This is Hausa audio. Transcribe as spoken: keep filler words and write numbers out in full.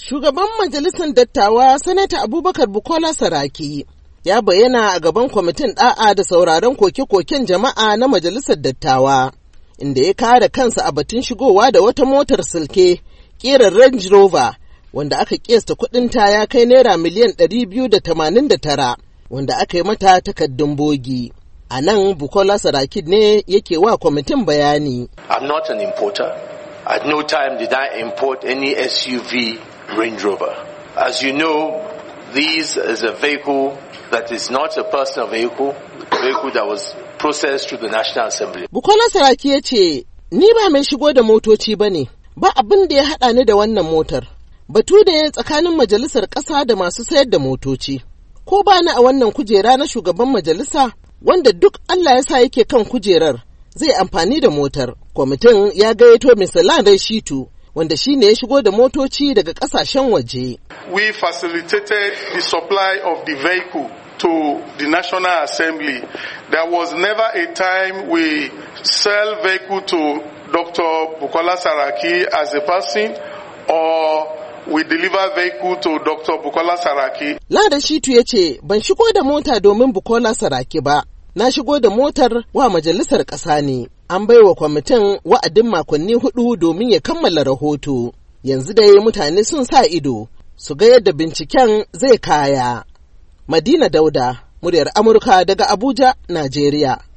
Shugaban Majalisar Dattawa Sanata Abubakar Bukola Saraki ya bayyana a gaban kwamitin ɗa'a da sauraron koke-koken jama'a na Majalisar Dattawa, inda ya kare kansa a batun shigowa da wata motar silke ƙirar Range Rover wanda aka kiyasta kuɗinta ya kai naira miliyan ɗari biyu da tamanin da tara, wanda aka yi mata takardun bogi. A nan Bukola Saraki ne yake wa kwamitin bayani. I'm not an importer. At no time did I import any S U V Range Rover. As you know, this is a vehicle that is not a personal vehicle, a vehicle that was processed through the National Assembly. Bukola Saraki ya ce, ni ba mai shigo da motoci ba ne, ba abin da ya haɗa ni da wannan motar. Batu da ya tsakanin majalisar ƙasa da masu sayar da motoci. Ko ba ni a wannan kujera na shugaban majalisa, wanda duk Allah ya sa yake kan kujerar, zai amfani da motar. Kwamitin ya gayyato Mister Lanre Shitu, wanda shi ne ya shigo da motoci daga ƙasashen waje. We facilitated the supply of the vehicle to the National Assembly. There was never a time we sell vehicle to Doctor Bukola Saraki as a person or we deliver vehicle to Doctor Bukola Saraki. Lanre Shitu ya ce, ban shigo da mota domin Bukola Saraki ba, na shigo da motar wa majalisar ƙasa ne. An baiwa kwamitin wa'adin makonni hudu domin ya kammala rahoto. Yanzu dai mutane sun sa ido su ga yadda binciken zai kaya. Madina Dauda, muryar Amurka daga Abuja, Najeriya.